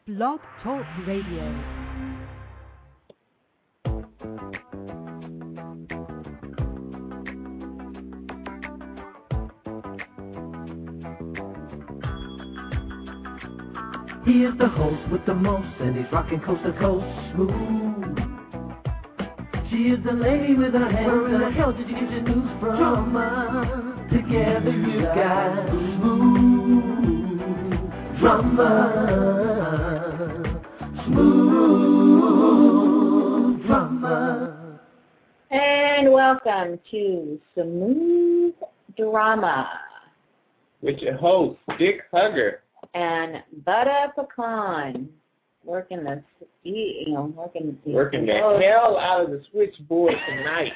Blog Talk Radio. He is the host with the most, and he's rocking coast to coast smooth. She is the lady with her hands. Where in the hell did you get your news from? Drama. Together you got smooth drama. Smooth drama. And welcome to Smooth Drama with your host, Dick Hugger. And Butter Pecan, working the hell out of the switchboard tonight.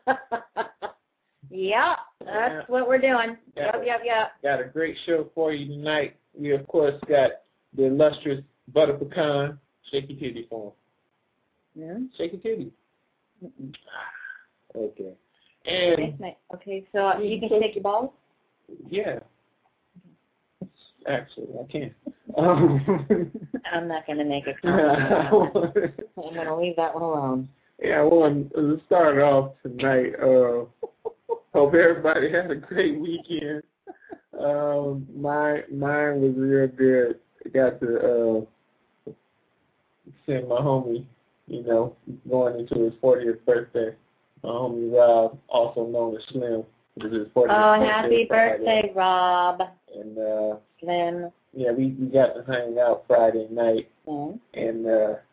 Yep, that's what we're doing. Yep. Got a great show for you tonight. We, of course, got the illustrious Butter Pecan. Shake your titty for him. Yeah? Shake your titty. Mm-mm. Okay. And okay, so you can shake your balls? Yeah. Actually, I can't. I'm not going to make a comment. I'm going to leave that one alone. Yeah, I want to start off tonight. Hope everybody had a great weekend. Mine was real good. I got to send my homie, going into his 40th birthday. My homie Rob, also known as Slim. It was his 40th birthday. Happy birthday, Rob. And Slim. Yeah, we got to hang out Friday night. Mm-hmm. And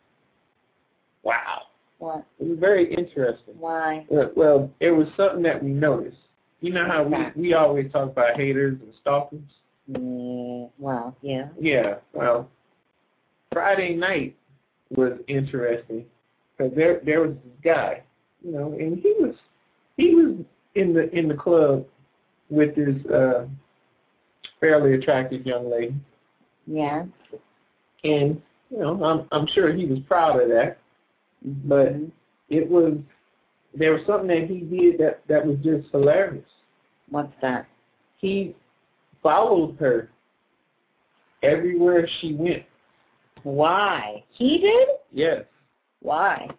wow. What? It was very interesting. Why? Well, it was something that we noticed. You know how we always talk about haters and stalkers? Well, yeah. Yeah, well, Friday night was interesting because there was this guy, and he was in the club with this fairly attractive young lady. Yeah. And I'm sure he was proud of that, but there was something that he did that was just hilarious. What's that? He followed her everywhere she went. Why? He did? Yes. Why?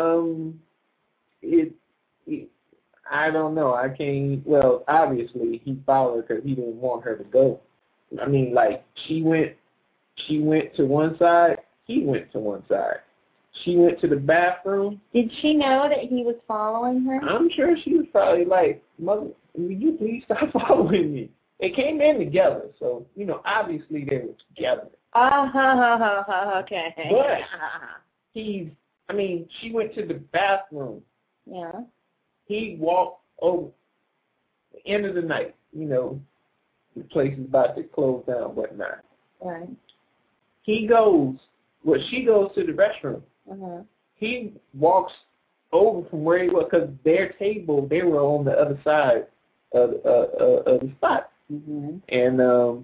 I don't know. I can't. Well, obviously he followed her because he didn't want her to go. I mean, like she went to one side, he went to one side. She went to the bathroom. Did she know that he was following her? I'm sure she was probably like, "Mother, will you please stop following me?" They came in together, so obviously they were together. Okay. But she went to the bathroom. Yeah. He walked over the end of the night. The place is about to close down, whatnot. Right. She goes to the restroom. Uh-huh. He walks over from where he was because their table, they were on the other side of the spot. Mm-hmm. And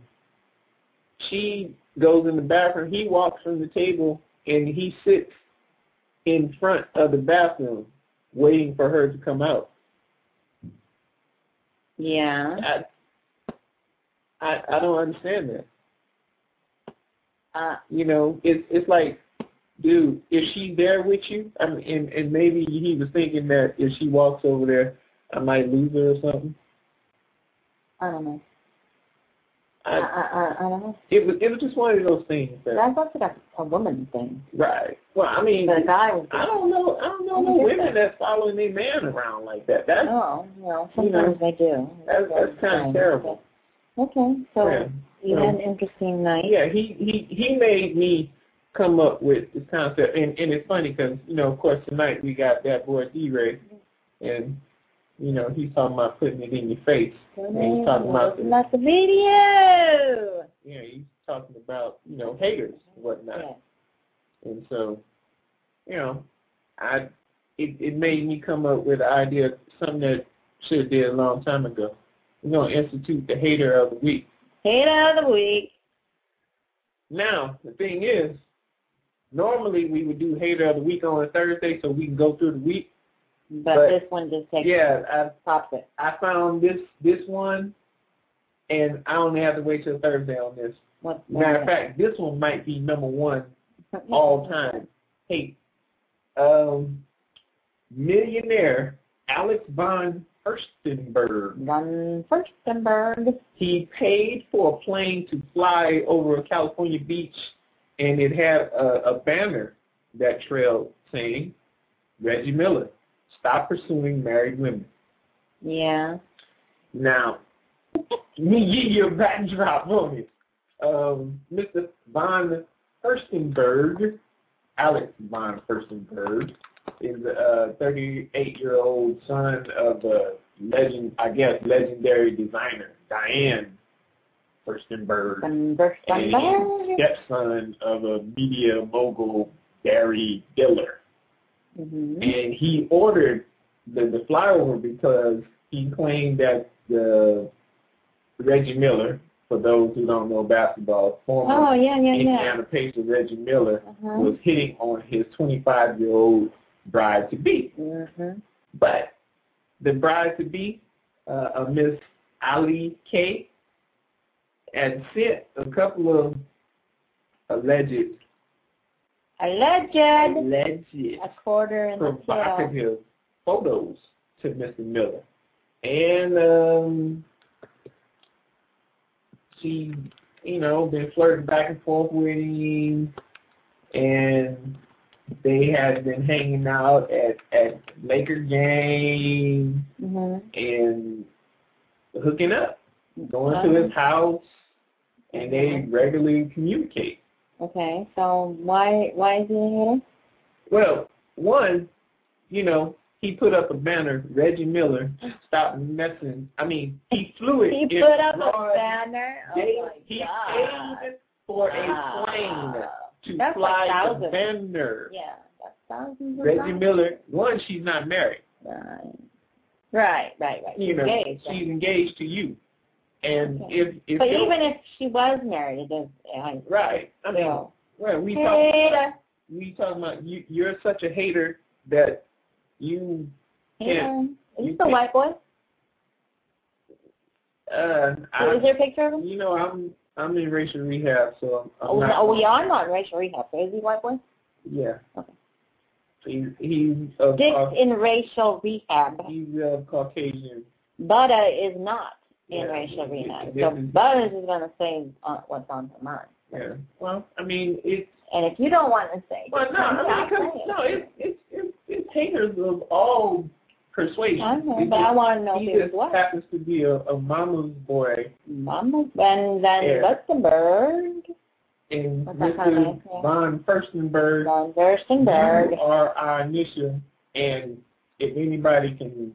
she goes in the bathroom. He walks from the table and he sits in front of the bathroom waiting for her to come out. Yeah. I don't understand that. It's like, dude, is she there with you? And maybe he was thinking that if she walks over there, I might lose her or something. I don't know. I don't know. It was just one of those things. That's also a woman thing. Right. Well, I mean, the guy was I don't know no women that's following their man around like that. Sometimes they do. That's kind of terrible. Okay, so you had an interesting night. Yeah, he made me come up with this concept, and it's funny because of course tonight we got that boy D-Ray, and he's talking about putting it in your face, and he's talking about the video. Yeah, he's talking about haters and whatnot, and so it made me come up with the idea of something that should have did a long time ago. Institute the Hater of the Week. Hater of the Week. Now, the thing is, normally we would do Hater of the Week on a Thursday so we can go through the week. But this one just takes pops it. I found this one, and I only have to wait till Thursday on this. Matter of fact, this one might be number one all-time hate. Millionaire Alex von Furstenberg. Von Furstenberg. He paid for a plane to fly over a California beach, and it had a banner that trailed saying, Reggie Miller, stop pursuing married women. Yeah. Now, me give you a backdrop on it. Mr. von Furstenberg, Alex von Furstenberg, is a 38-year-old son of the legendary designer Diane Furstenberg, and stepson of a media mogul Barry Diller. Mm-hmm. And he ordered the flyover because he claimed that the Reggie Miller, for those who don't know basketball, former Indiana Pacers Reggie Miller was hitting on his 25-year-old bride-to-be. Mm-hmm. But the bride-to-be, Miss Ali K, had sent a couple of alleged a quarter in the provocative photos to Mr. Miller. And she, been flirting back and forth with him, and they had been hanging out at Laker games and hooking up, going to his house, and they regularly communicate. Okay, so why is he a hater? Well, one, he put up a banner, Reggie Miller, stop messing. I mean, he flew it. He put up a banner? He paid for a plane to fly the banner. Yeah, that's thousands of Reggie Miller, one, she's not married. Right. She's engaged. She's engaged to you. And if but even if she was married, it does. Right. I mean, we talking about you're such a hater that you can't. Is this a white boy? Is there a picture of him? I'm in racial rehab, so I'm not in racial rehab. So is he white boy? Yeah. Okay. He's in racial rehab. He's Caucasian. Buddha is not in racial rehab. So Buddha is going to say what's on her mind. Yeah. Well, I mean, it's. And if you don't want to say, well, it's haters of all persuasion. But I want to know he if just it's what. happens to be a mama's boy. Mama's Van Luxembourg. And Mr. Von Furstenberg. Von Furstenberg. You are our initial, and if anybody can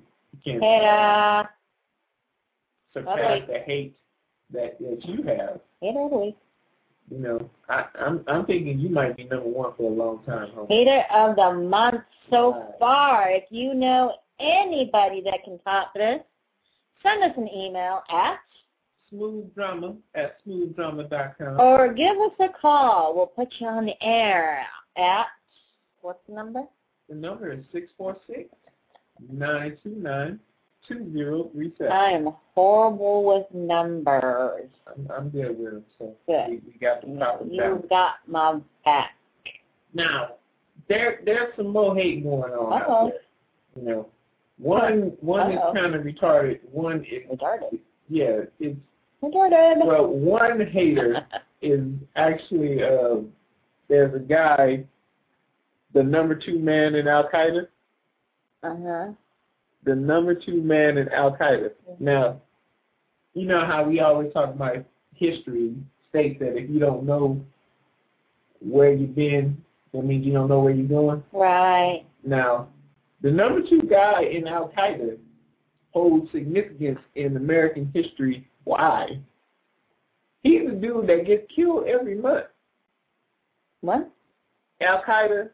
surpass the hate that you have. I'm thinking you might be number one for a long time. Hater of the month so far. If you know anybody that can top this, send us an email at smoothdrama@smoothdrama.com. or give us a call. We'll put you on the air at, what's the number? The number is 646-929-2037. I am horrible with numbers. I'm good with them, so good. We got the top of You've got my back. Now, there's some more hate going on out there. One is kind of retarded. One is retarded. Yeah, it's retarded. Well, one hater is actually there's a guy, the number 2 man in Al Qaeda. The number 2 man in Al Qaeda. Now, you know how we always talk about history states that if you don't know where you've been, that means you don't know where you're going. Right. Now, the number 2 guy in Al Qaeda holds significance in American history. Why? He's the dude that gets killed every month. What? Al Qaeda,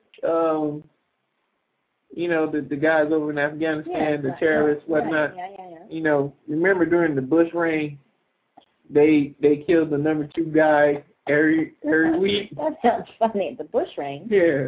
the guys over in Afghanistan, the terrorists, whatnot. Yeah. Remember during the Bush reign, they killed the number 2 guy every week. That sounds funny. The Bush reign. Yeah.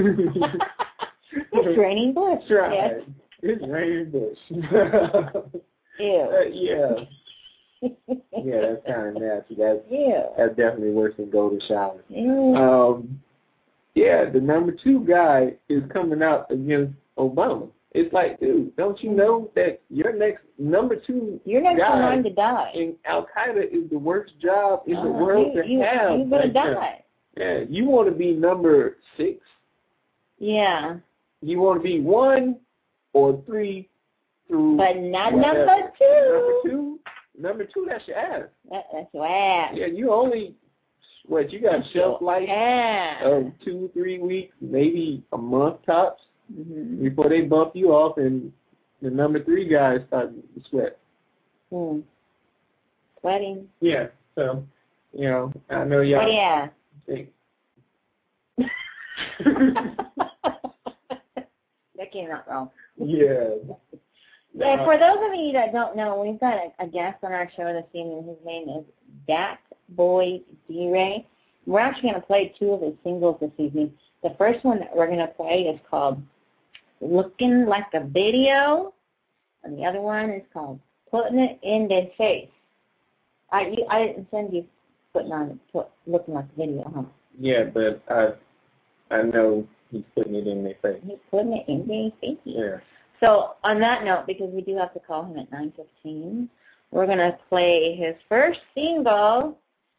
It's raining Bush. Right. Yes. It's raining Bush. Ew. Yeah. Yeah, that's kind of nasty. That's definitely worse than golden shower. Yeah, the number 2 guy is coming out against Obama. It's like, dude, don't you know that your next number 2 You're next in guy line to die. in Al-Qaeda is the worst job in the world to have. You're going to die. Yeah, you want to be number 6? Yeah. You want to be 1 or 3 through. But not whatever. number 2. Number 2, that's your ass. That's your ass. Yeah, you only, you got a shelf life of 2-3 weeks, maybe a month tops, before they bump you off and the number 3 guys start to sweat. Sweating. Yeah, so, I know y'all. Yeah. That came out wrong. Yeah. Yeah, for those of you that don't know, we've got a guest on our show this evening. His name is Dat Boy D-Ray. We're actually going to play 2 of his singles this evening. The first one that we're going to play is called Looking Like a Video, and the other one is called Putting It in Their Face. I didn't send you Looking Like a Video, huh? Yeah, but I know he's putting it in their face. He's putting it in their face. Yeah. So on that note, because we do have to call him at 9:15, we're going to play his first single,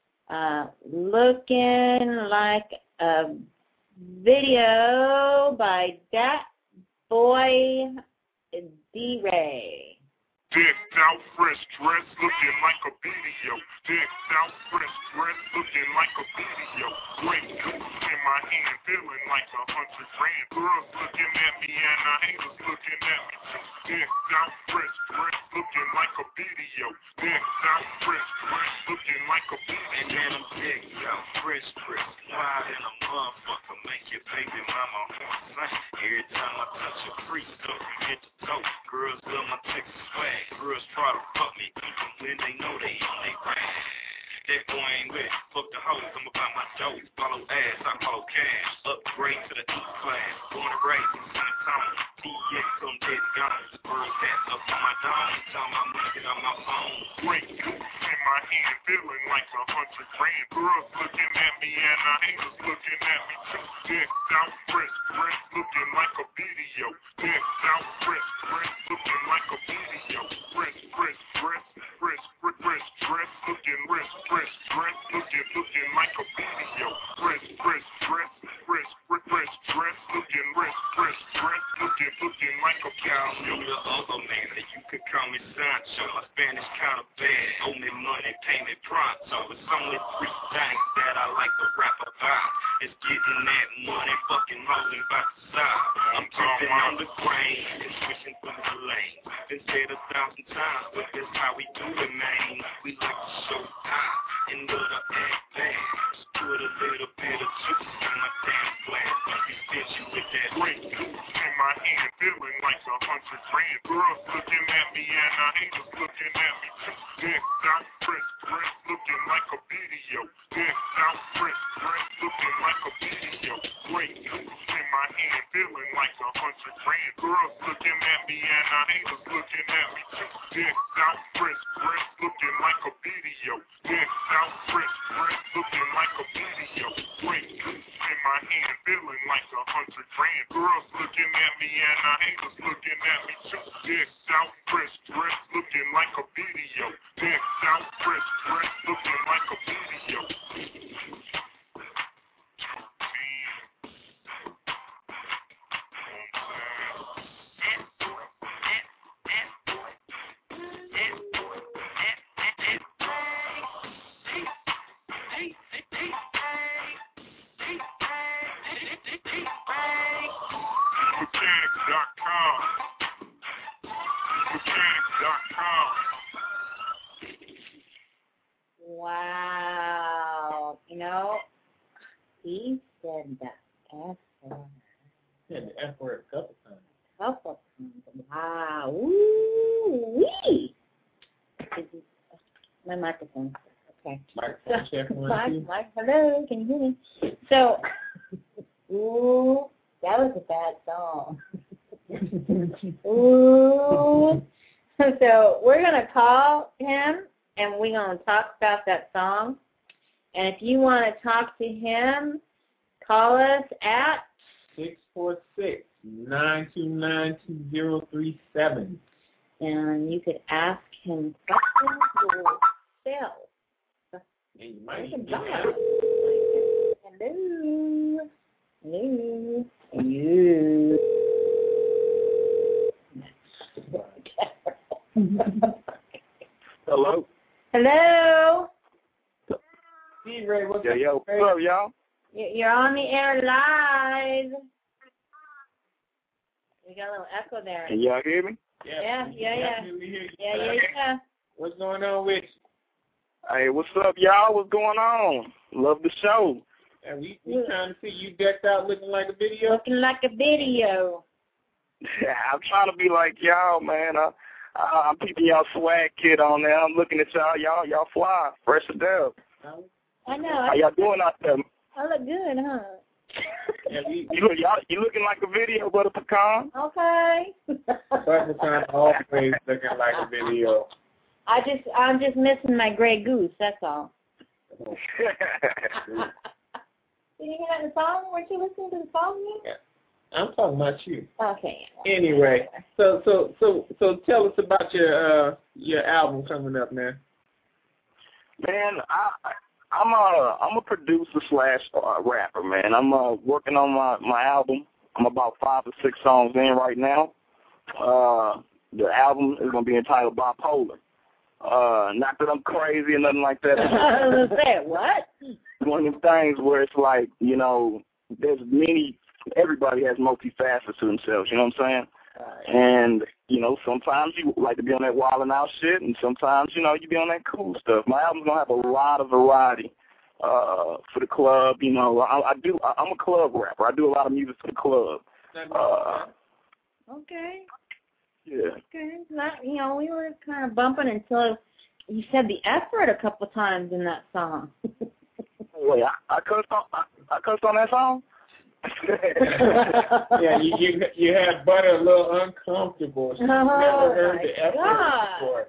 Looking Like a Video by Dat Boy D-Ray. Decked out, fresh dress, looking like a video. Decked out, fresh dress, looking like a video. Great news in my hand, feeling like 100 grand. Girls looking at me and the haters looking at me too. Decked out, fresh dress, looking like a video. Decked out, fresh dress, looking like a video. And then I'm decked out, fresh dress, wild in a motherfucker. Make your baby mama sing. Every time I touch a crease, up from head to toe. Girls love my Texas swag. Girls try to fuck me even when they know they on they rag. That boy ain't with it. Fuck the hoes, I'm about my dough. Follow ass, I follow cash. Upgrade to the E class. Born and raised in San Antonio. TX, I'm dead gone. Girls that's up on my dome. Tell my music on my phone. Great news in my hand, feeling like 100 grand. Girls looking at me and the haters looking at me too. Decked out, fresh dress, looking like a video. Decked out, fresh dress, looking like a video. Fresh dress, looking fresh dress, looking like a video. Fresh dress, looking like a cow. You're the other man that you could call me Sancho. My Spanish kind of bad. Owe me money, pay me pronto. It's only 3 things that I like to rap about. It's getting that money, fucking rolling by the side. I'm talking on the grain and switching through the lanes. Been said 1,000 times, but that's how we do it, man. We like to show high and let her act bad. Just put a little bit of juice in my damn glass. Let me fit you with that great news in my hand, feeling like 100 grand. Girls looking at me and the haters looking at me too. Decked out, fresh dress, looking like a video. Decked out, fresh dress, looking like a video. Great news in my hand, feeling like 100 grand. Girls looking at me and the haters looking at me too. Decked out, fresh dress, looking like a video. Decked out, fresh dress, looking like a video. Great news in my hand, feeling like 100 grand. Girls looking at me and the haters looking at me too. Decked out, fresh dress, looking like a video. Decked out, fresh dress, looking like a video. Wow. He said the F word. He said the F word a couple times. Wow. Ooh-wee. My microphone. Okay. Microphone check 1, 2. Hello, can you hear me? So, ooh, that was a bad song. Ooh. So we're going to call him, and we're going to talk about that song. And if you want to talk to him, Call us at 646-929-2037. and you could ask him questions yourself. And you might You can even buy get it. Hello. Hello. Hello. Hello. D-Ray, what's Yeah, up? yo. What's up, y'all? You're on the air live. We got a little echo there. Can y'all hear me? Yeah. We hear you. Yeah. What's going on with you? Hey, what's up, y'all? What's going on? Love the show. And we trying to see you decked out looking like a video. Looking like a video. I'm trying to be like y'all, man. I'm keeping y'all swag kid on there. I'm looking at y'all. Y'all fly. Fresh to death. I know. How y'all doing out there? I look good, huh? Yeah, You looking like a video, Butter Pecan? Okay. Butterpecan always looking like a video. I'm just missing my gray goose. That's all. Did you hear that in the song? Weren't you listening to the song yet? I'm talking about you. Okay. Anyway, so tell us about your album coming up, man. Man, I'm a producer / rapper, man. I'm working on my album. I'm about 5 or 6 songs in right now. The album is gonna be entitled Bipolar. Not that I'm crazy or nothing like that. I was gonna say what? One of them things where it's like, you know, everybody has multifacets to themselves, you know what I'm saying? And, you know, sometimes you like to be on that wild and out shit, and sometimes, you know, you be on that cool stuff. My album's going to have a lot of variety for the club. You know, I'm a club rapper. I do a lot of music for the club. Okay. Yeah. Okay. You know, we were kind of bumping until you said the F word a couple times in that song. Wait, I cussed on that song? Yeah, you had Butter a little uncomfortable. She never heard the F word before.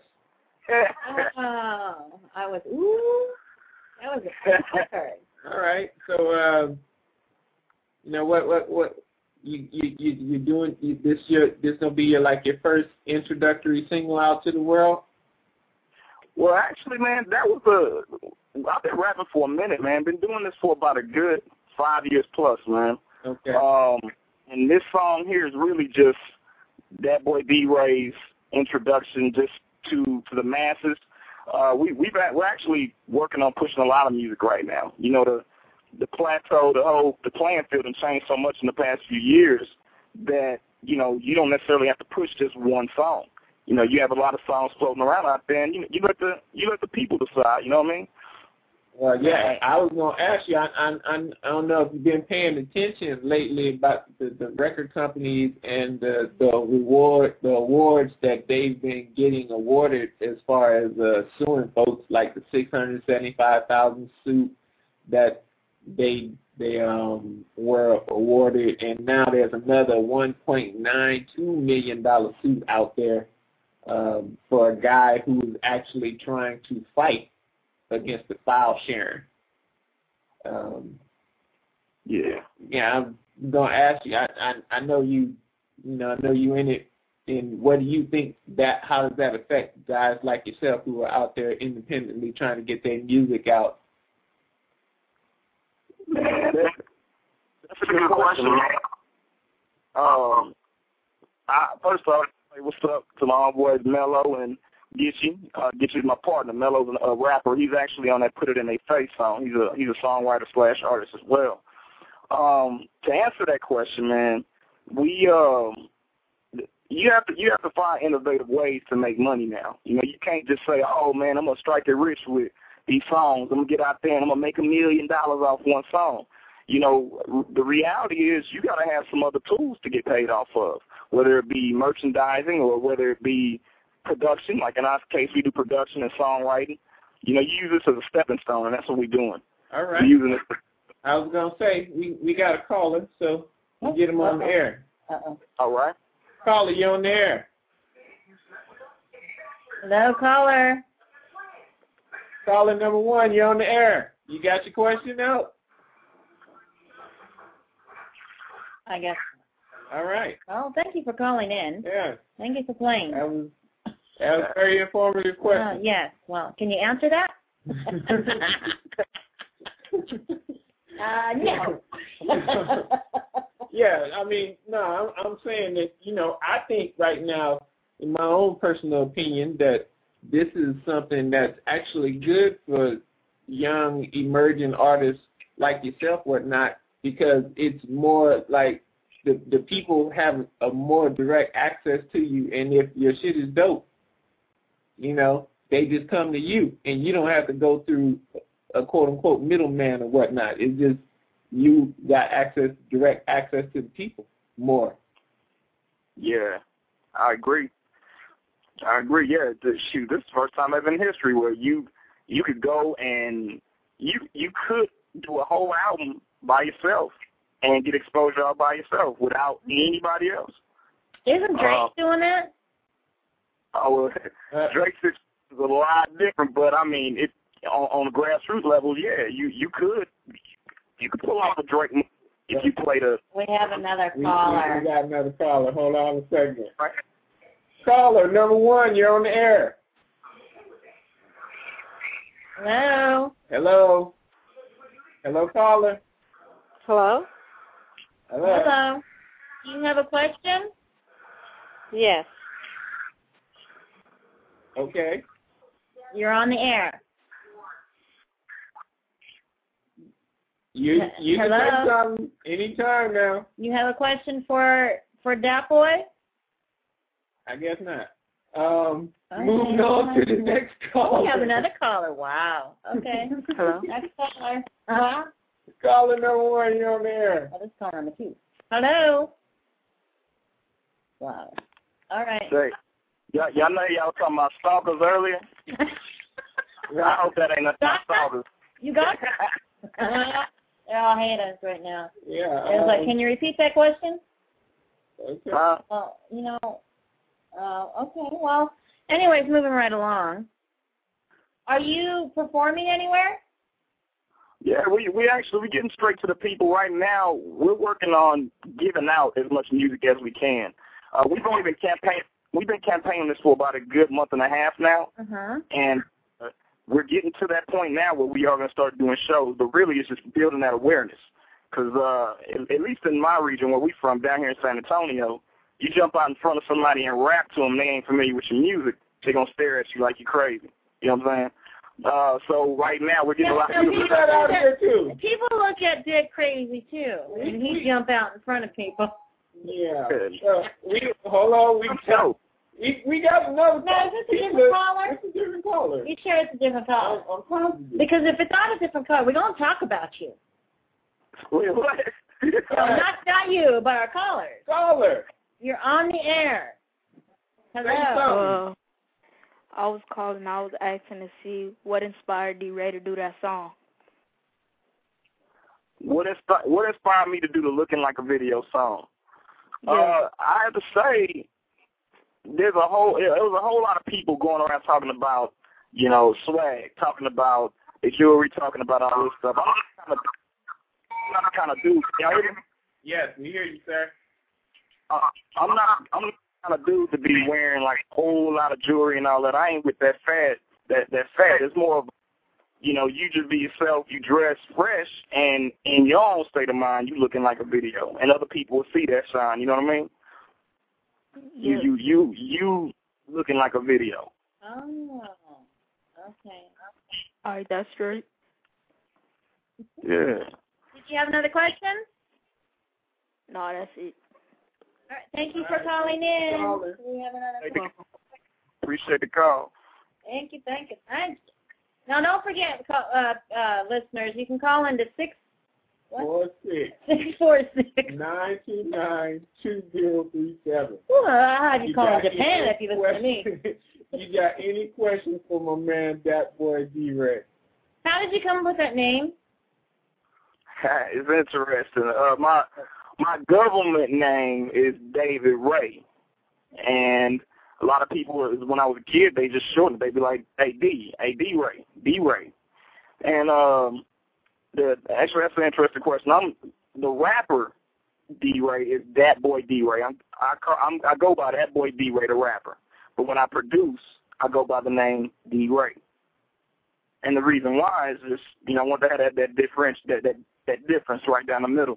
Oh, I was, ooh, that was a F-word. All right, so you know what you doing? This gonna be your first introductory single out to the world? Well, actually, man, I've been rapping for a minute, man. Been doing this for about a good 5 years plus, man. Okay. And this song here is really just that boy D-Ray's introduction just to the masses. We're actually working on pushing a lot of music right now. You know, the plateau, the playing field has changed so much in the past few years that, you know, you don't necessarily have to push just one song. You know, you have a lot of songs floating around out there, and you let the people decide. You know what I mean? Well, yeah, I was going to ask you, I don't know if you've been paying attention lately about the record companies and the awards that they've been getting awarded as far as suing folks, like the $675,000 suit that they were awarded, and now there's another $1.92 million suit out there for a guy who's actually trying to fight against the file sharing. Yeah, I'm gonna ask you. I know you. You know, I know you in it. And what do you think how does that affect guys like yourself who are out there independently trying to get their music out? Man, that's a good question, man. First off, what's up to my homeboys Mello and Gitchy. Gitchy's my partner. Mello's a rapper. He's actually on that Put It In Their Face song. He's a songwriter / artist as well. To answer that question, man, you have to find innovative ways to make money now. You know, you can't just say, oh man, I'm gonna strike it rich with these songs. I'm gonna get out there and I'm gonna make $1 million off one song. You know, the reality is you gotta have some other tools to get paid off of, whether it be merchandising or whether it be production. Like in our case, we do production and songwriting. You know, you use this as a stepping stone, and that's what we're doing. All right. We're using it. I was gonna say we got a caller, so we'll get him on the air. All right. Caller, you on the air? Hello, caller. Caller number 1, you're on the air. You got your question out? I guess. All right. Well, thank you for calling in. Yeah. Thank you for playing. That was a very informative question. Yes. Well, can you answer that? No. Yeah, I mean, no, I'm saying that, I think right now, in my own personal opinion, that this is something that's actually good for young emerging artists like yourself, whatnot, because it's more like the people have a more direct access to you, and if your shit is dope, they just come to you, and you don't have to go through a quote-unquote middleman or whatnot. It's just you got direct access to the people more. Yeah, I agree. Yeah, shoot, this is the first time ever in history where you could go and you could do a whole album by yourself and get exposure all by yourself without anybody else. Isn't Drake doing that? Oh, well, Drake's is a lot different, but I mean, it on a grassroots level, yeah, you could pull off a Drake if you play the. We have another caller. We got another caller. Hold on a second. Right. Caller number 1, you're on the air. Hello. Hello. Hello, caller. Hello? Hello. Hello. Do you have a question? Yes. Okay. You're on the air. You can Hello? say something anytime now. You have a question for Dat Boy? I guess not. Moving on to the next caller. We have another caller. Wow. Okay. Hello? Next caller. Uh-huh. Caller number 1, you're on the air. Oh, this is caller number 2. Hello. Wow. All right. Say, y'all know y'all were talking about stalkers earlier? I hope that ain't nothing stalkers. You got it? They're all hate us right now. Yeah. It was like, can you repeat that question? Okay. Well, okay. Well, anyways, moving right along. Are you performing anywhere? Yeah, we're getting straight to the people right now. We're working on giving out as much music as we can. We've been campaigning this for about a good month and a half now, and we're getting to that point now where we are going to start doing shows. But really, it's just building that awareness. Because at least in my region where we're from, down here in San Antonio, you jump out in front of somebody and rap to them, they ain't familiar with your music, they're going to stare at you like you're crazy. You know what I'm saying? So right now we're getting a lot of people out here too. People look at Dick crazy too, and he jump out in front of people. Yeah. Hold on. We got another. No, is this a different caller? It's a different caller. You sure it's a different caller? I'm positive. Because if it's not a different caller, we're going to talk about you. Wait, what? No, not you, but our callers. Caller. You're on the air. Hello. I was calling. I was asking to see what inspired D-Ray to do that song. What inspired me to do the Looking Like a Video song? Yeah. I have to say, there was a whole lot of people going around talking about, swag, talking about the jewelry, talking about all this stuff. I'm not the kind of dude. Y'all hear me? Yes, we hear you, sir. I'm not the kind of dude to be wearing like a whole lot of jewelry and all that. I ain't with that fad. That fad. It's more of, you just be yourself. You dress fresh, and in your own state of mind, you looking like a video, and other people will see that shine. You know what I mean? Yeah. You looking like a video. Oh, okay. All right, that's straight. Yeah. Did you have another question? No, that's it. All right, thank you for calling in. Caller. We have another call. Appreciate the call. Thank you. Now, don't forget, listeners, you can call into 646 929-2037. How'd you call in Japan if you listen to me? You got any questions for my man, Dat Boy D-Ray? How did you come up with that name? It's interesting. My government name is David Ray, and a lot of people, when I was a kid, they just shortened it. They'd be like, D-Ray, D-Ray. And actually, that's an interesting question. The rapper D-Ray is that boy D-Ray. I go by that boy D-Ray, the rapper. But when I produce, I go by the name D-Ray. And the reason why is just, I want to have that difference right down the middle.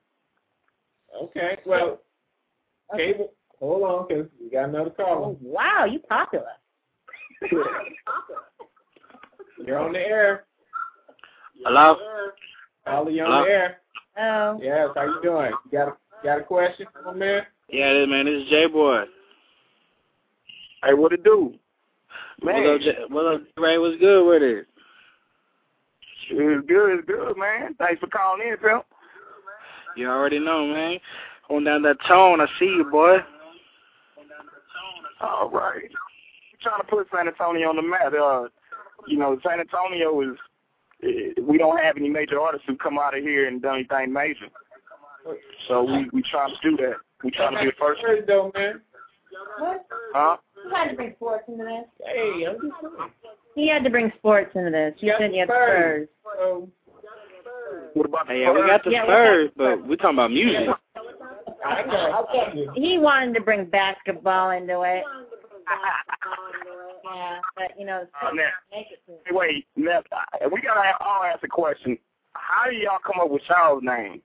Okay, well, Cable, hold on, because we got another caller. Oh, wow, you popular. You're on the air. Hello? Caller, you're on the air. Oh. Yes, how you doing? You got a question, man? Yeah, man, this is J-Boy. Hey, what it do? Man. What up, Ray? What's good with it? It's good, man. Thanks for calling in, Phil. You already know, man. Hold down that tone. I see you, boy. All right. We're trying to put San Antonio on the map. San Antonio is, we don't have any major artists who come out of here and done anything major. So we trying to do that. We trying to be the first. Though, man. What? Huh? You had to bring sports into this. Hey, I'm just saying. He had to bring sports into this. You said you have Spurs. What about Hey, yeah, we got the Spurs, but we're talking about music. I know. Okay. He wanted to bring basketball into it. Yeah, but make it. Hey, wait, Neff, we gotta all ask a question. How do y'all come up with y'all's name?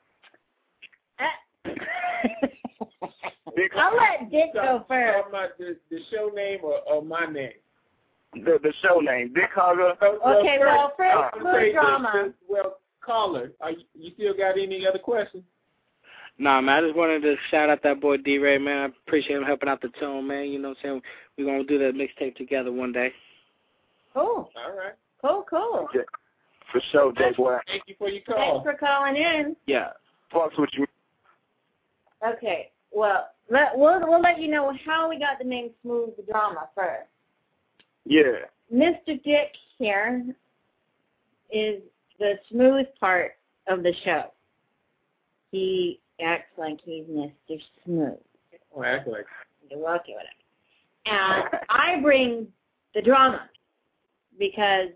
I'll let Dick go first. Talking about the show name or my name? The show name, Dick Hugger. Okay, well, first, Smooth Drama. Well, caller, you still got any other questions? Nah, man, I just wanted to shout out that boy D-Ray, man. I appreciate him helping out the tune, man. You know what I'm saying? We're going to do that mixtape together one day. Cool. All right. Cool. Yeah, for sure, J-Boy. Thank you for your call. Thanks for calling in. Yeah. Fucks with you. Okay, well, we'll let you know how we got the name Smooth Drama first. Yeah. Mr. Dick here is the smooth part of the show. He acts like he's Mr. Smooth. Oh, act like. You're welcome with it. And I bring the drama because,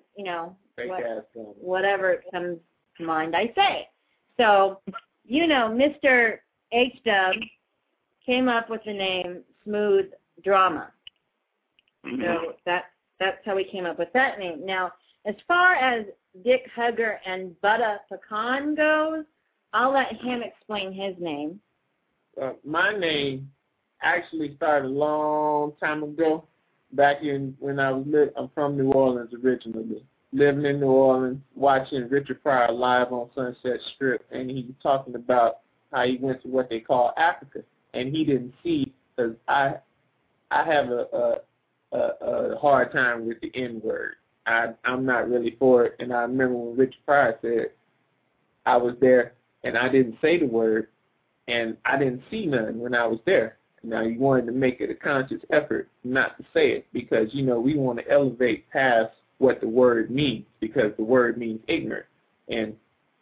whatever comes to mind, I say. So, Mr. H-Dub came up with the name Smooth Drama. Mm-hmm. So that's how we came up with that name. Now, as far as Dick Hugger and Butter Pecan goes, I'll let him explain his name. My name actually started a long time ago, back when I was I'm from New Orleans originally. Living in New Orleans, watching Richard Pryor live on Sunset Strip, and he was talking about how he went to what they call Africa, and he didn't see, because I have a hard time with the N-word. I'm not really for it, and I remember when Richard Pryor said, I was there, and I didn't say the word, and I didn't see none when I was there. Now, you wanted to make it a conscious effort not to say it, because, we want to elevate past what the word means, because the word means ignorant. And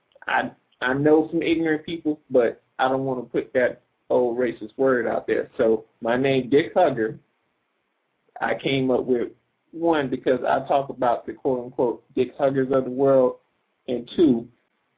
I know some ignorant people, but I don't want to put that old racist word out there. So my name, Dick Hugger, I came up with, one, because I talk about the quote-unquote Dick Huggers of the world, and two,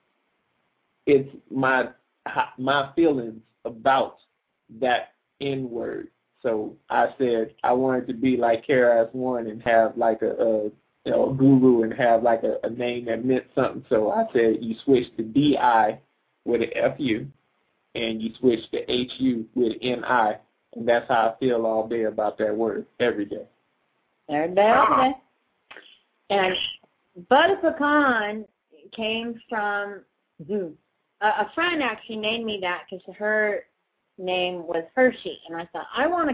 it's my feelings about that N-word. So I said I wanted to be like KRS-One and have like a guru and have like a name that meant something. So I said you switch the D-I with an F-U, and you switch the H-U with an N-I, and that's how I feel all day about that word, every day. Every day. And Butter Pecan came from a friend actually named me that because her name was Hershey, and I thought I want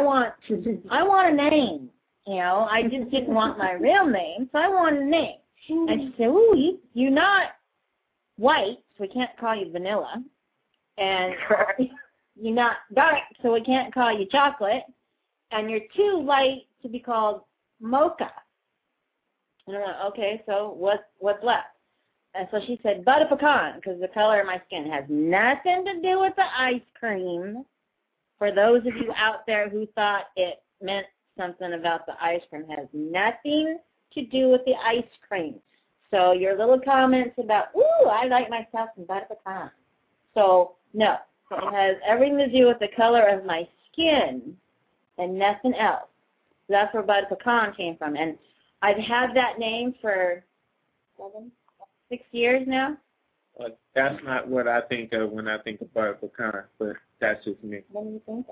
a name. I just didn't want my real name, so I wanted a name. And she said, "Ooh, you're not white, so we can't call you vanilla, and you're not dark, so we can't call you chocolate, and you're too light to be called mocha." And I went, "Okay, so what's left?" And so she said, Butter Pecan, because the color of my skin has nothing to do with the ice cream. For those of you out there who thought it meant something about the ice cream, has nothing to do with the ice cream. So your little comments about, ooh, I like myself some Butter Pecan. So No. It has everything to do with the color of my skin and nothing else. So that's where Bud Pecan came from. And I've had that name for 6 years now. That's not what I think of when I think of Bud Pecan, but that's just me. What do you think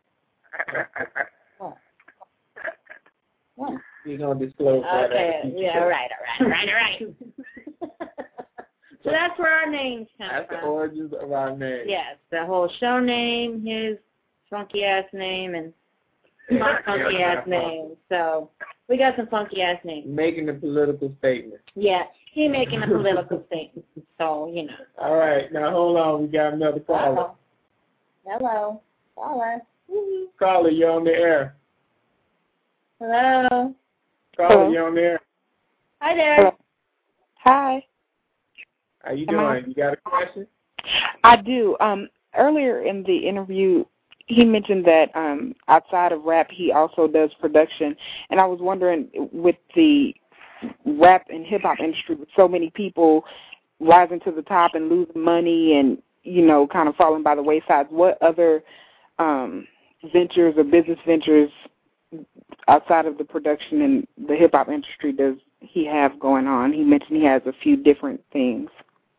of? What? You're going to disclose that. Okay, yeah, all right. So that's where our names come That's from. the origins of our name. Yes, the whole show name, his funky-ass name, and my funky-ass name. So we got some funky-ass names. Making a political statement. Yeah, he making a political statement. So, you know. All right, now hold on. We got another caller. Hello. Caller. Caller, you're on the air. Hello. Caller, you're on the air. Hi there. Hi. How you doing? You got a question? I do. Earlier in the interview, he mentioned that outside of rap, he also does production. And I was wondering, with the rap and hip-hop industry, with so many people rising to the top and losing money and, you know, kind of falling by the wayside, what other ventures or business ventures outside of the production and the hip-hop industry does he have going on? He mentioned he has a few different things.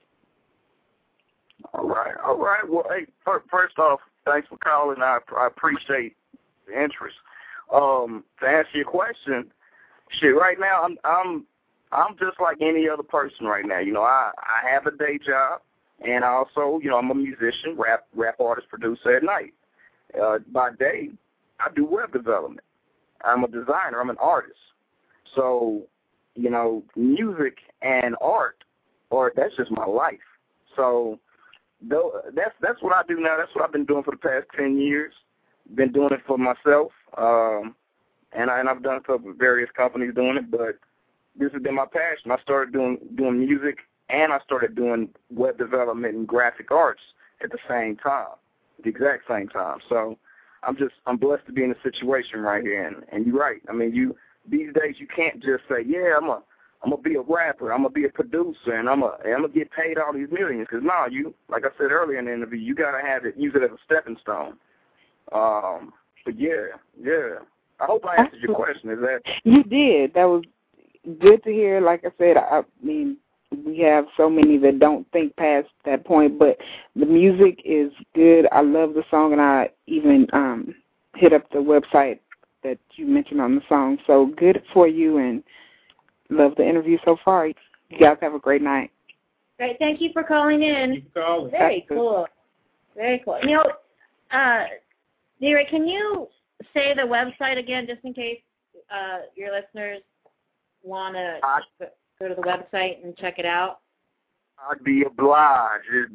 All right. Well, hey, first off, thanks for calling. I appreciate the interest. To answer your question, right now I'm just like any other person right now. You know, I have a day job, and also, you know, I'm a musician, rap artist, producer at night. By day, I do web development. I'm a designer. I'm an artist. So, you know, music and art, that's just my life. So that's what I do now. That's what I've been doing for the past 10 years. Been doing it for myself, and I've done it for various companies doing it. But this has been my passion. I started doing music, and I started doing web development and graphic arts at the same time, the exact same time. So I'm blessed to be in a situation right here. And you're right. I mean, these days you can't just say, yeah, I'm gonna be a rapper, I'm gonna be a producer, and I'm gonna get paid all these millions. Because now like I said earlier in the interview, you gotta use it as a stepping stone. But yeah. I hope I answered your question. Is that you did? That was good to hear. Like I said, I mean, we have so many that don't think past that point, but the music is good. I love the song, and I even hit up the website that you mentioned on the song. So good for you, and love the interview so far. You guys have a great night. Great. Thank you for calling in. Keep calling. Very cool. Very cool. You know, D-Ray, can you say the website again, just in case your listeners want to go to the website and check it out? I'd be obliged. It's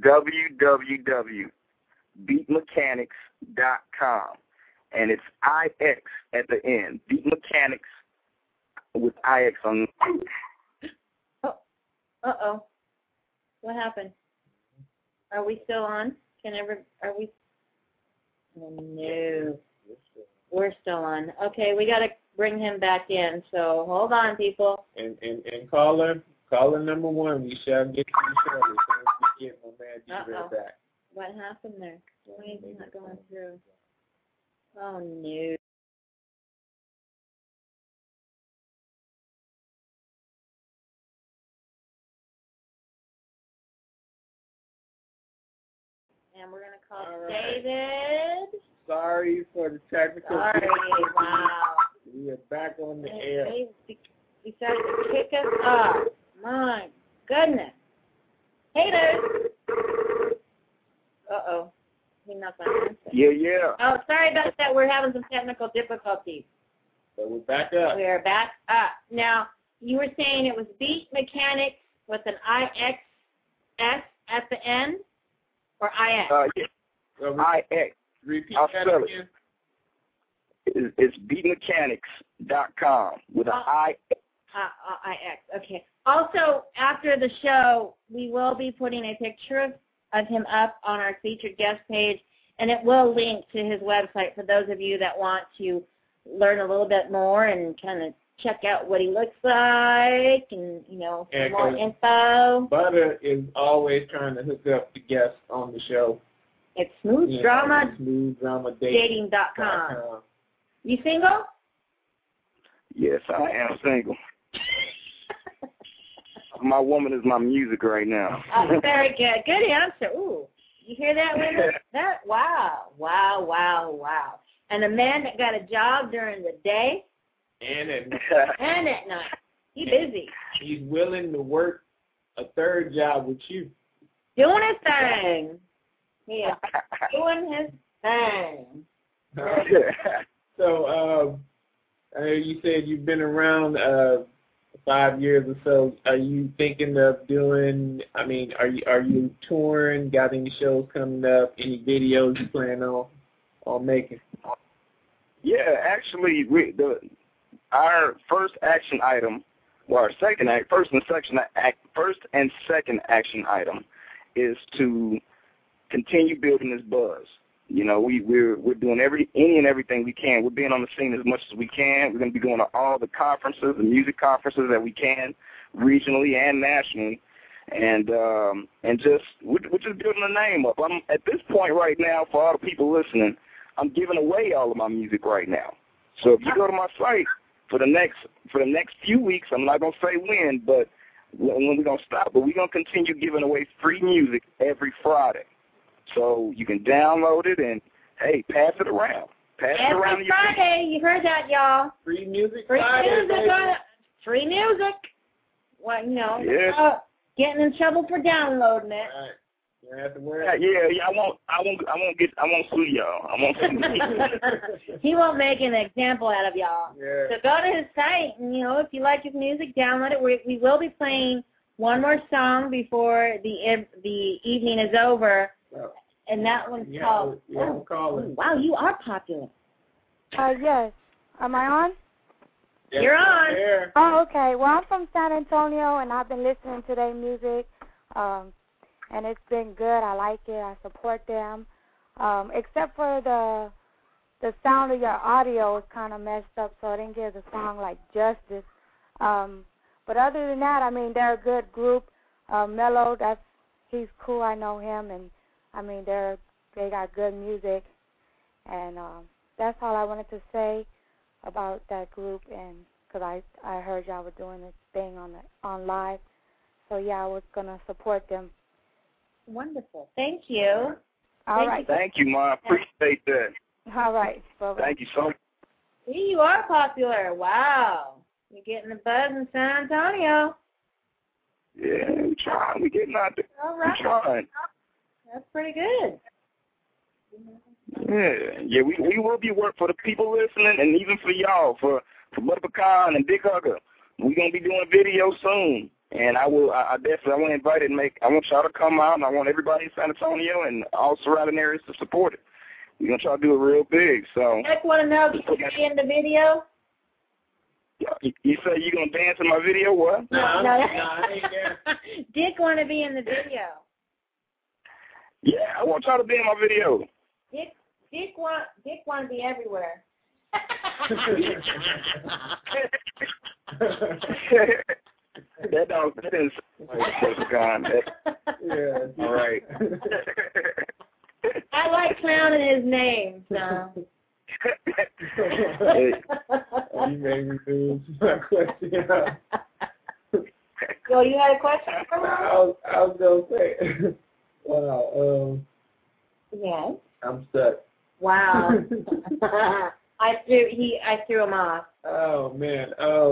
www.beatmechanics.com. And it's IX at the end. Beat Mechanics with IX on. Uh-oh. What happened? Are we still on? Are we? Oh, no. We're still on. Okay, we got to bring him back in. So hold on, people. And caller number one, we shall get to you shortly. So we get my man D-Ray back. What happened there? Why is it not going through? Oh, no. And we're going to call David. Sorry for the technical. Sorry, wow. We are back on the air. He decided to kick us off. My goodness. Haters. Uh-oh. He's not going to answer. Yeah. Oh, sorry about that. We're having some technical difficulties. So we're back up. We are back up. Now, you were saying it was Beat Mechanics with an IXS at the end? Or IX? Yeah. So IX. Repeat I'll that spell again. It's beatmechanics.com with an IX. IX. Okay. Also, after the show, we will be putting a picture of him up on our featured guest page, and it will link to his website for those of you that want to learn a little bit more and kind of check out what he looks like and, you know, more info. Butter is always trying to hook up the guests on the show. It's smoothdrama.dating.com. smoothdrama.dating.com. You single? Yes, I am single. My woman is my music right now. Very good. Good answer. Ooh, you hear that, women? Wow. And a man that got a job during the day and at night. He's busy. He's willing to work a third job with you. Doing his thing. Yeah, doing his thing. So, you said you've been around 5 years or so. Are you thinking of doing? I mean, are you touring? Got any shows coming up? Any videos you plan on making? Yeah, actually, our first action item, well, our first and second action item, is to continue building this buzz. You know, we're doing any and everything we can. We're being on the scene as much as we can. We're going to be going to all the conferences, the music conferences that we can, regionally and nationally, and we're just building a name up. I'm at this point right now, for all the people listening, I'm giving away all of my music right now. So if you go to my site for the next few weeks, I'm not going to say when, but when we're going to stop, but we're going to continue giving away free music every Friday. So you can download it and, hey, pass it around. Every Friday. You heard that, y'all. Free music. Free music. Well, you know, getting in trouble for downloading it. All right. You have to wear it. Yeah. I won't sue y'all. I won't sue you. He won't make an example out of y'all. Yeah. So go to his site, and if you like his music, download it. We will be playing one more song before the evening is over, and that one's called. Wow, you are popular. Yes. Am I on? Yes, you're on. Yeah. Oh, okay. Well, I'm from San Antonio, and I've been listening to their music. And it's been good. I like it. I support them. Except for the sound of your audio is kind of messed up, so I didn't give the song like justice. But other than that, I mean, they're a good group. Mello, he's cool. I know him, and I mean, they got good music. And that's all I wanted to say about that group. And because I heard y'all were doing this thing on live, so yeah, I was gonna support them. Wonderful. Thank you. All right. Thank you, Ma. I appreciate that. All right. Bye-bye. Thank you so much. See, you are popular. Wow. You're getting the buzz in San Antonio. Yeah, we're trying. We're getting out there. All right. We're trying. That's pretty good. Yeah. We will be working for the people listening, and even for y'all, for Butter Pecan and Big Hugger. We're going to be doing video soon. And I want to invite it I want y'all to come out, and I want everybody in San Antonio and all surrounding areas to support it. We're going to try to do it real big. So Dick want to know if you can be in the video? You say you're going to dance in my video? What? No, I ain't there. Dick want to be in the video. Yeah, I want y'all to be in my video. Dick want to be everywhere. That is yeah. All right. I like clowning his name, so. You made me lose my question. So you had a question for me? I was going to say, wow. Yes. I'm stuck. Wow. I threw him off. Oh, man.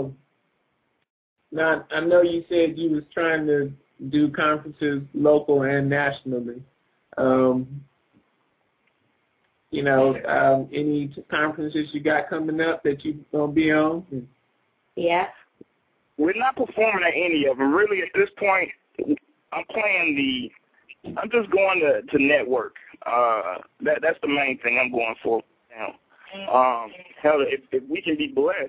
Now, I know you said you was trying to do conferences local and nationally. Any conferences you got coming up that you're going to be on? Yeah. We're not performing at any of them. Really, at this point, I'm just going to network. That's the main thing I'm going for now. Hell, if we can be blessed,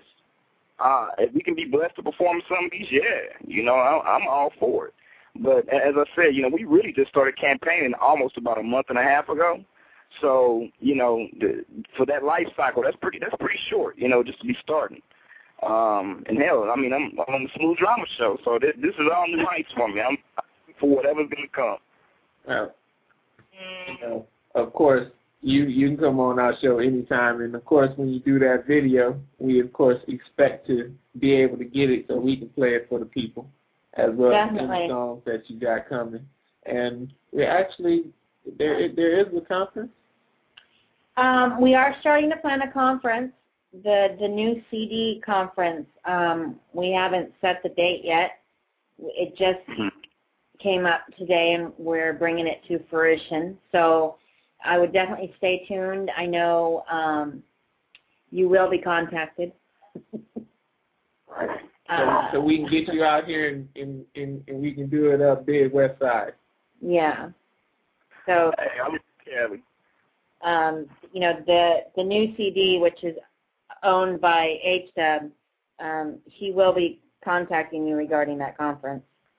to perform some of these, I'm all for it. But as I said, we really just started campaigning almost about a month and a half ago. So, for that life cycle, that's pretty short, just to be starting. And hell, I mean, I'm on the Smooth Drama show, so this is all new heights for me. I'm for whatever's going to come. of course, you can come on our show anytime. And, of course, when you do that video, we, of course, expect to be able to get it so we can play it for the people as well as the songs that you got coming. And we actually, there is a conference. We are starting to plan a conference, the new CD conference. We haven't set the date yet. It just came up today, and we're bringing it to fruition. So I would definitely stay tuned. I know you will be contacted. So we can get you out here and we can do it up big West Side. Yeah. So, you know, the new CD, which is owned by H-Dub, he will be contacting you regarding that conference.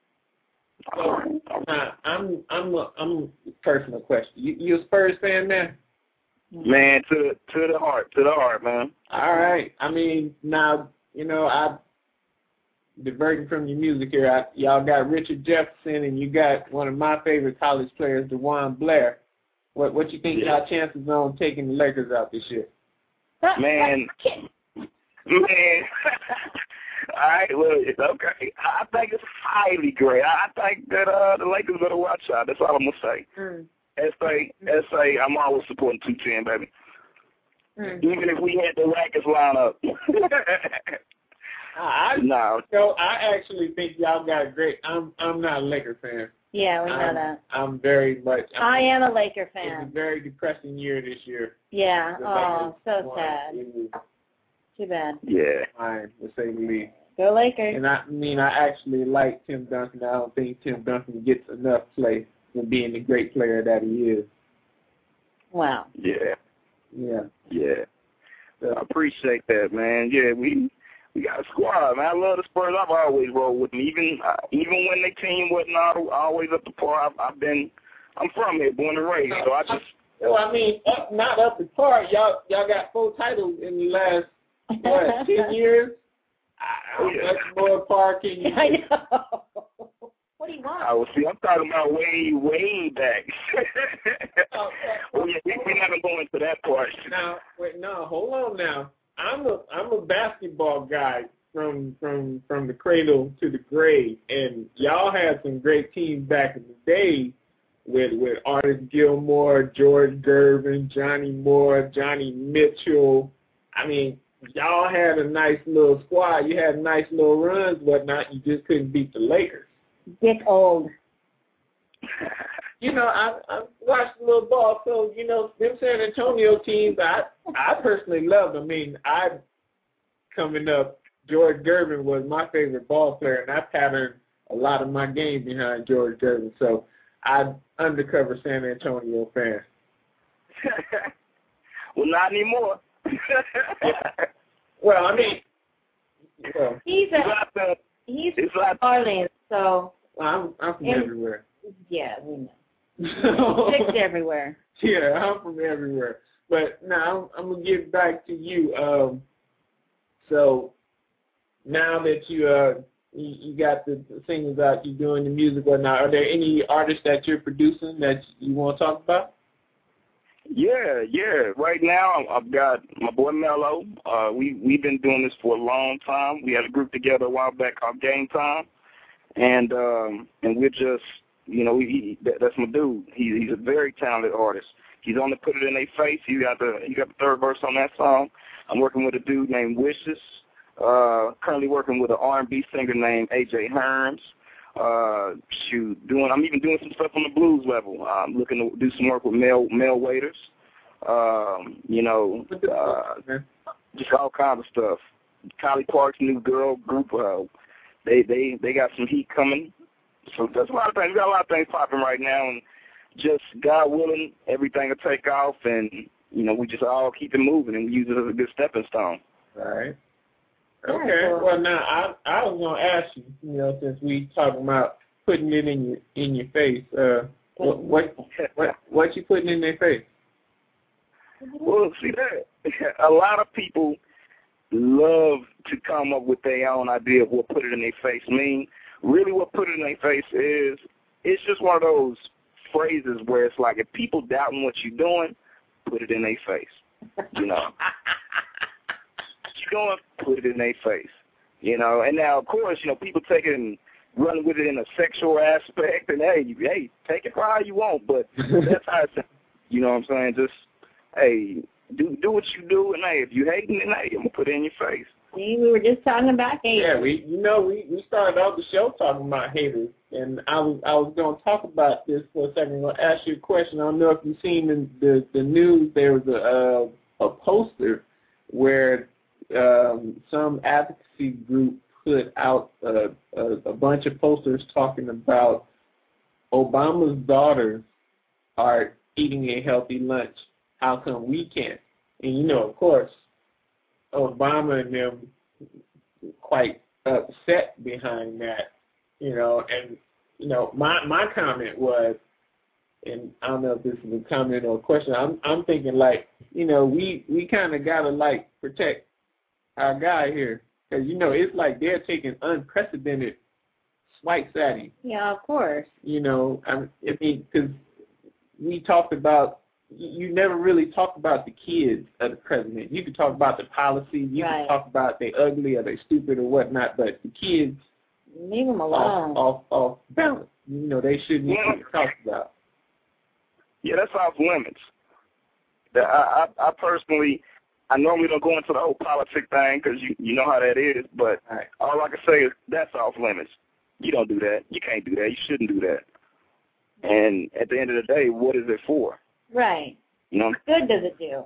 I'm a personal question. You a Spurs fan, man? Man, to the heart, man. All right. I mean, now, you know, I'm diverting from your music here. Y'all got Richard Jefferson, and you got one of my favorite college players, DeJuan Blair. What you think y'all chances on taking the Lakers out this year? Man. All right, well, it's okay. I think it's highly great. I think that the Lakers better watch out. That's all I'm going to say. SA, I'm always supporting 210, baby. Even if we had the Lakers line up. I actually think y'all got a great. I'm not a Laker fan. Yeah, we know that. I'm very much. I am a Laker fan. It's a very depressing year this year. Yeah. Oh, so sad. Too bad. Yeah. Fine, to say the least. Go Lakers. And I actually like Tim Duncan. I don't think Tim Duncan gets enough play for being the great player that he is. Wow. Yeah. So, I appreciate that, man. Yeah, we got a squad, man. I love the Spurs. I've always rolled with them. Even when their team wasn't always up to par, I'm from here, born and raised. So I just. Well, I mean, not up to par. Y'all got 4 titles in the last 10 years. How much more par can you? I know. What do you want? I'm talking about way back. Well, yeah, we're not gonna go into that part. No, hold on now. I'm a basketball guy from the cradle to the grave, and y'all had some great teams back in the day with Artis Gilmore, George Gervin, Johnny Moore, Johnny Mitchell. I mean, y'all had a nice little squad. You had nice little runs, whatnot. You just couldn't beat the Lakers. Get old. You know, I watched a little ball, so, you know, them San Antonio teams, I personally loved. I mean, coming up, George Gervin was my favorite ball player, and I patterned a lot of my game behind George Gervin. So I'm undercover San Antonio fan. Well, not anymore. Well, I mean, he's from Orleans, so I'm from everywhere. Yeah, we know. Chicks everywhere. Yeah, I'm from everywhere. But now I'm gonna get back to you. So now that you got the singles out, you're doing the music, whatnot. Are there any artists that you're producing that you want to talk about? Yeah. Right now, I've got my boy Mello. We've been doing this for a long time. We had a group together a while back called Game Time, and we're just, you know, that's my dude. He's a very talented artist. He's on the Put It In Their Face. He got the third verse on that song. I'm working with a dude named Wishes. Currently working with an R&B singer named AJ Herms. I'm even doing some stuff on the blues level. I'm looking to do some work with Mel Waiters. Just all kinds of stuff. Kylie Park's new girl group. They got some heat coming. So there's a lot of things. We got a lot of things popping right now, and just God willing, everything will take off, and you know, we just all keep it moving and use it as a good stepping stone. All right. Okay. Well, now I was gonna ask you, you know, since we talking about putting it in your face, what you putting in their face? Well, see that a lot of people love to come up with their own idea of what put it in their face mean. Really, what put it in their face is, it's just one of those phrases where it's like if people doubting what you're doing, put it in their face. You know, what you doing, put it in their face. You know, and now of course, you know, people take it and run with it in a sexual aspect, and hey, take it for how you want, but that's how it's. You know what I'm saying? Just hey, do what you do, and hey, if you hating, then hey, I'm gonna put it in your face. See, we were just talking about haters. Yeah, we started off the show talking about haters, and I was going to talk about this for a second. I'm going to ask you a question. I don't know if you've seen in the news. There was a poster where some advocacy group put out a bunch of posters talking about Obama's daughters are eating a healthy lunch. How come we can't? And you know, of course, Obama and them quite upset behind that, you know, and you know, my comment was, and I don't know if this is a comment or a question. I'm thinking like, you know, we kind of gotta like protect our guy here, because you know it's like they're taking unprecedented swipes at him. Yeah, of course. You know, I mean, because we talked about. You never really talk about the kids of the president. You can talk about the policy. You can talk about they ugly or they stupid or whatnot, but the kids, leave them alone. Off balance. You know, they shouldn't even be talked about. Yeah, that's off limits. I personally, I normally don't go into the whole politic thing because you know how that is, but all I can say is that's off limits. You don't do that. You can't do that. You shouldn't do that. And at the end of the day, what is it for? Right. You know, what good does it do?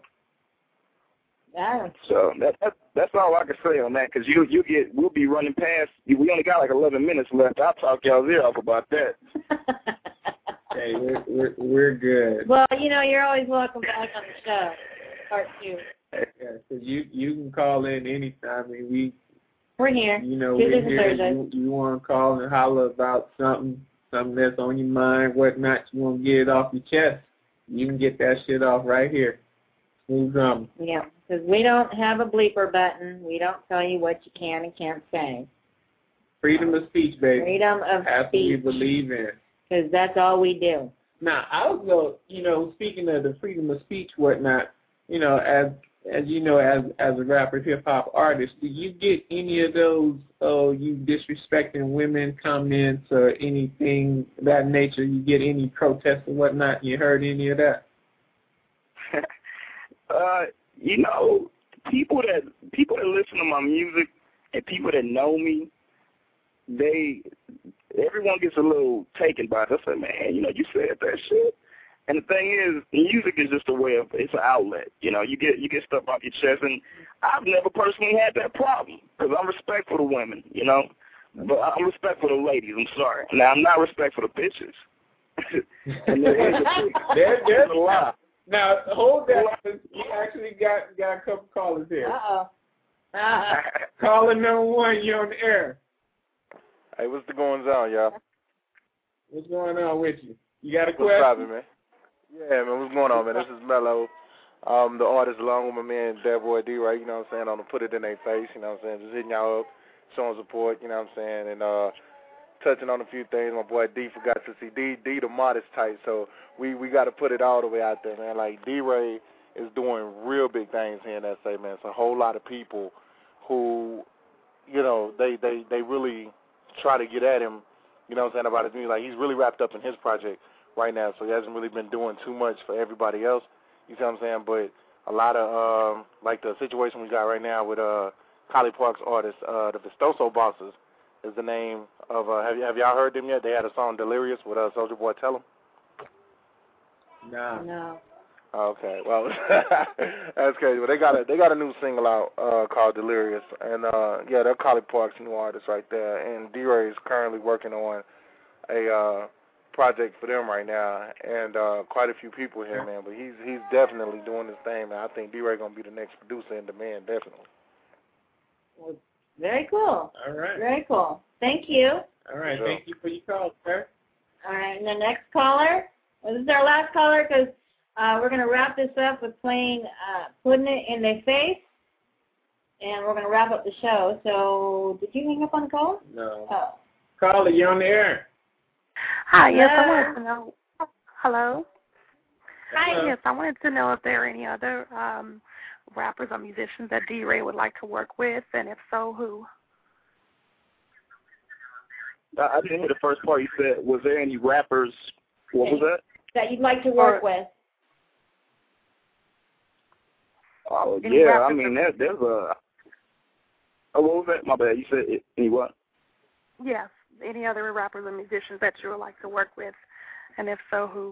So that's all I can say on that, because we'll be running past. We only got like 11 minutes left. I'll talk y'all's ear off about that. Hey, we're good. Well, you know, you're always welcome back on the show. Part 2. Yeah, so you can call in anytime. I mean, we're here. You know, we're here. You want to call and holler about something that's on your mind, whatnot. You want to get it off your chest. You can get that shit off right here. Smooth drama. Yeah, because we don't have a bleeper button. We don't tell you what you can and can't say. Freedom of speech, baby. Freedom of that's speech. That's what we believe in. Because that's all we do. Now, I was going, you know, speaking of the freedom of speech, whatnot, you know, as you know, as a rapper, hip-hop artist, do you get any of those, you disrespecting women comments or anything of that nature? You get any protests or whatnot? You heard any of that? You know, people that listen to my music and people that know me, everyone gets a little taken by it. I say, man, you know, you said that shit. And the thing is, music is just a way of, it's an outlet. You know, you get stuff off your chest, and I've never personally had that problem because I'm respectful to women, you know. But I'm respectful to ladies, I'm sorry. Now, I'm not respectful to bitches. And there's a lot. Now, hold that. You actually got a couple callers here. Uh-oh. Caller number 1, you're on the air. Hey, what's the goings on, y'all? What's going on with you? You got a question? What's poppin', man? Yeah, man, what's going on, man? This is Mello, the artist, along with my man, that boy D-Ray, you know what I'm saying, on the Put It In Their Face, you know what I'm saying, just hitting y'all up, showing support, you know what I'm saying, and touching on a few things. My boy D forgot to see D the modest type, so we got to put it all the way out there, man. Like, D-Ray is doing real big things here in SA, man. It's a whole lot of people who, you know, they really try to get at him, you know what I'm saying, about his music. Like, he's really wrapped up in his project right now, so he hasn't really been doing too much for everybody else, you see what I'm saying? But a lot of, like the situation we got right now with Collie Park's artist, the Vistoso Bosses is the name of, have y'all heard them yet? They had a song, Delirious, with Soulja Boy Tell 'Em. No. Okay, well, that's crazy. But they got a new single out called Delirious, and yeah, they're Collie Park's new artist right there, and D-Ray is currently working on a project for them right now, and quite a few people here, man. But he's definitely doing his thing, man. I think D-Ray gonna be the next producer in demand, definitely. Well, very cool. All right. Very cool. Thank you. All right. Sure. Thank you for your call, sir. All right. And the next caller. Well, this is our last caller because we're going to wrap this up with playing Putting It In Their Face, and we're going to wrap up the show. So, did you hang up on the call? No. Oh. Caller, you're on the air. Hi, yes, I wanted to know. Hello? Hi. Yes, I wanted to know if there are any other rappers or musicians that D-Ray would like to work with, and if so, who? I didn't hear the first part you said. Was there any rappers? What was that? That you'd like to work with. Oh, Any yeah. I rappers mean, there's a... Oh, what was that? My bad. You said any what? Yes, any other rappers or musicians that you would like to work with, and if so, who?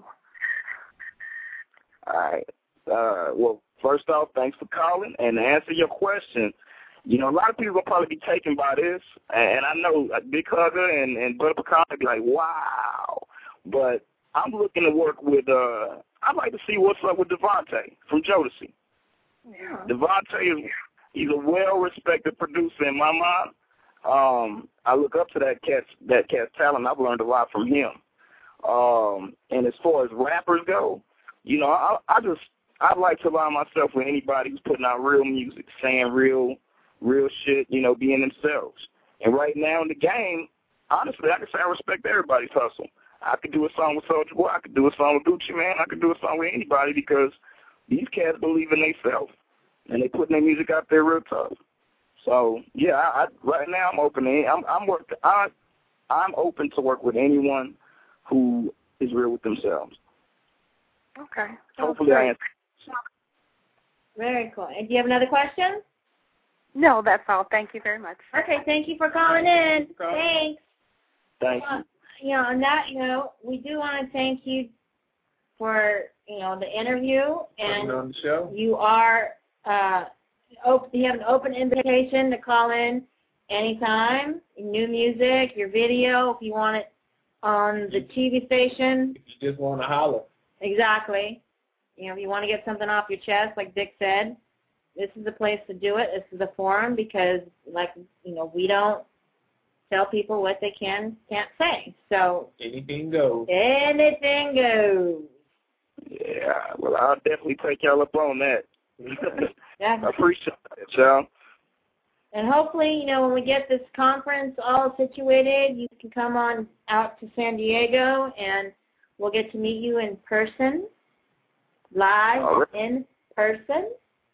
All right. Well, first off, thanks for calling. And to answer your question, you know, a lot of people will probably be taken by this. And I know Big Hugger and Butter Pecan will be like, wow. But I'm looking to work with, I'd like to see what's up with Devontae from Jodeci. Yeah. Devontae, he's a well-respected producer in my mind. I look up to that cat's talent. I've learned a lot from him. And as far as rappers go, you know, I'd like to align myself with anybody who's putting out real music, saying real shit, you know, being themselves. And right now in the game, honestly, I can say I respect everybody's hustle. I could do a song with Soulja Boy. I could do a song with Gucci Mane. I could do a song with anybody because these cats believe in themselves, and they putting their music out there real tough. So yeah, right now I'm open. I'm open to work with anyone who is real with themselves. Okay. Hopefully I answer. Very cool. And do you have another question? No, that's all. Thank you very much. Okay, thank you for calling in. Thanks. Thank you. You know, on that note, we do want to thank you for, you know, the interview. And on the show. You are, you have an open invitation to call in anytime. New music, your video, if you want it on the TV station. If you just want to holler. Exactly. You know, if you want to get something off your chest, like Dick said, this is the place to do it. This is the forum because, like, you know, we don't tell people what they can't say. So anything goes. Anything goes. Yeah, well, I'll definitely take y'all up on that. Yeah. I appreciate it, y'all. And hopefully, you know, when we get this conference all situated, you can come on out to San Diego and we'll get to meet you in person, live in person.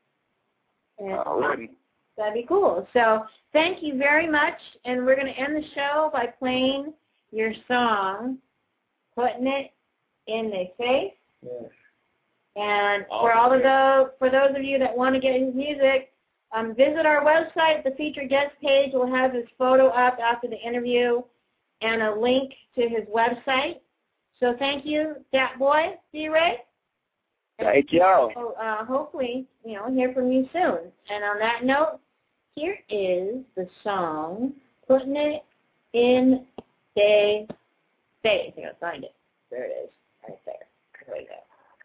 Alrighty. That'd be cool. So thank you very much, and we're going to end the show by playing your song, Putting It in Their Face. Yes. And for those of you that want to get his music, visit our website. The featured guest page will have his photo up after the interview and a link to his website. So thank you, Dat Boy, D-Ray. Thank y'all. So, hopefully, you know, hear from you soon. And on that note, here is the song, Putting It in Their Face. I gotta find it. There it is. Right there. There we go.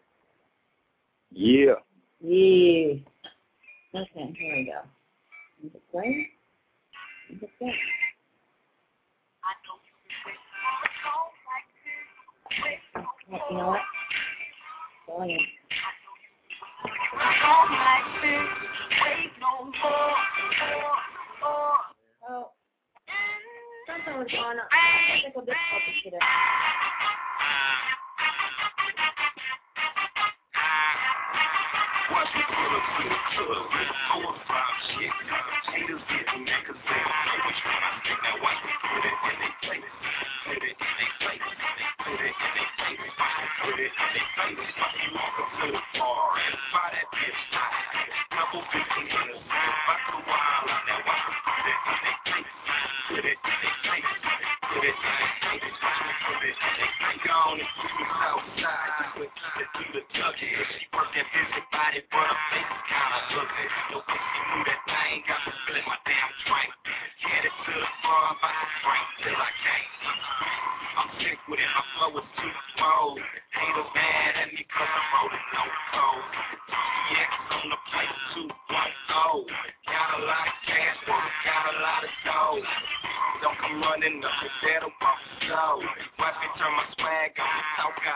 Yeah. Yeah. Okay, here we go. Is it playing? Is it playing? You know what? Volume. Oh, something was going on. I think I'll just get it. Watch me pull up to the club with 4 or 5 chicks. Haters getting mad cause they don't know which one I think. Now watch me put it in their face. Put it in their face. Put it in their face. Watch me put it in their face. Watch me walk up to the bar and buy that bitch high. Couple 15 in the sand. Watch the wild out there. Watch me put it in their face. Put it in their face. Put it in their face. Watch me put it in their face. Gone and put me outside. Just to do the tugging. She work that busy body, but her face is kinda ugly. No pussy move that thing. Got me feeling my damn drink. Headed to the bar, about to drink till I can't. I'm sick with it. My flow is too bold. Haters mad at me cause I'm rolling no code. CX on the plate 210. Got a lot of cash, got a lot of dough. Don't come running up, that'll walk slow. Watch me turn my swag on, talk out of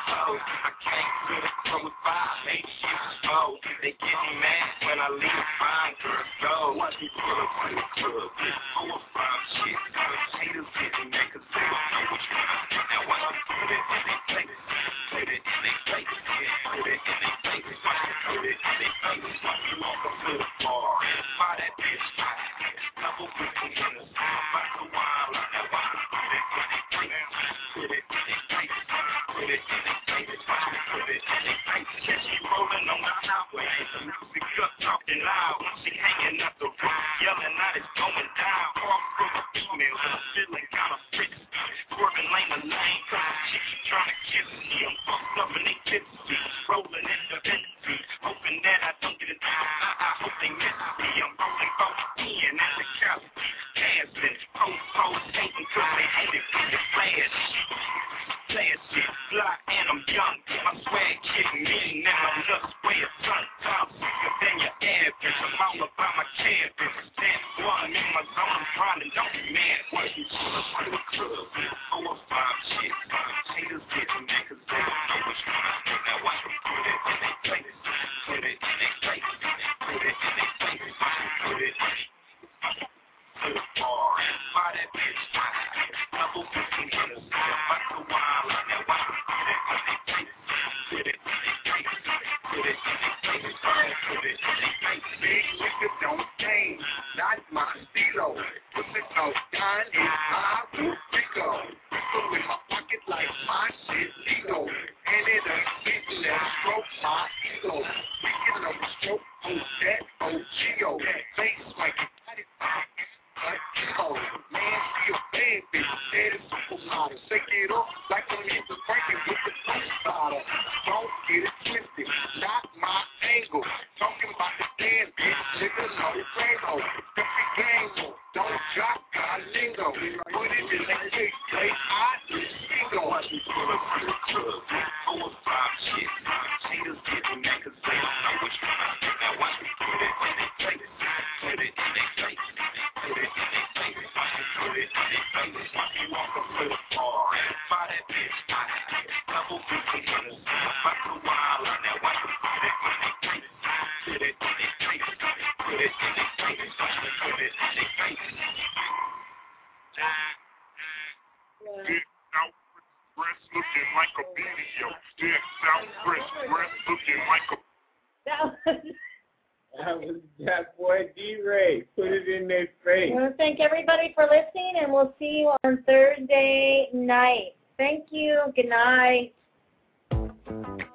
slow. I came to the club with 5, 8 shit slow. They get me mad when I leave, fine girls go. Watch me pull up to the club, 4 or 5 chicks. Haters get me mad 'cause they don't know which one I pick. Now watch me put it in their face, put it in their face, put it in their face, watch me put it in their face. Watch me walk up to the bar and buy that bitch hot. Double whipping in the sun, about to wild out. Now watch me put it in their face, put it in their face, put it in their face, watch me put it in their face. Catch me rolling on the highway, the music up talking loud. She hanging up the roof, yelling out it's going down. Car full of females, I'm feeling kind of frisky. Swerving lane to lane, chicks trying to kiss me. I'm fucked up and they tipsy, rolling in the Bentley, hoping that I don't get it. I hope they miss me. I'm rolling both in at the couch, dancing, pose, hating 'cause they hate it when you flash. Flash shit, fly and I'm young. My swag getting mean and my looks way a ton. I'm sicker than your average. I'm all about my cabbage. Stand one in my zone, I'm grinding, don't be mad. What you pull up to the club, 4 or 5 shit. Haters get me mad 'cause they don't know which one I pick. Now watch me put it in their face, put it in their face, put it in their face, watch me put it to the bar and buy that bitch hot. Double whipping in the sun, about to wild out. Now watch me put it in their face, put it in their face, put it in their face, watch me put it in their face. Big nigga don't change, not my stilo. Put it on down in my Rico. Rico in my pocket like my shit legal. And it ain't getting that stroke my ego. We get no stroke on that OGO. Face like a man, be a bad bitch, that is supermodel. Shake it up like I'm in the breaking with the toast bottle. Don't get it twisted, not my angle. Talking about the damn bitch, nigga, no Primo. Every game, don't drop my lingo. Put it in the cake, play I single. Watch me pull up to the club, 4 or 5 chicks. Haters get me mad 'cause they don't know which one I pick. Now watch me put it in their face, put it in their face, put it in their face, watch me put it in their face. Watch me walk up to the bar and buy that bitch hot. Double whipping in the sun, about to wild out. Now watch me put it in their face, put it in their face, put it in their face, watch me put it in their face. Dick out breast looking like a video. Dick out breast looking like a. That was that boy D-Ray. Put it in their face. I want to thank everybody for listening, and we'll see you on Thursday night. Thank you. Good night.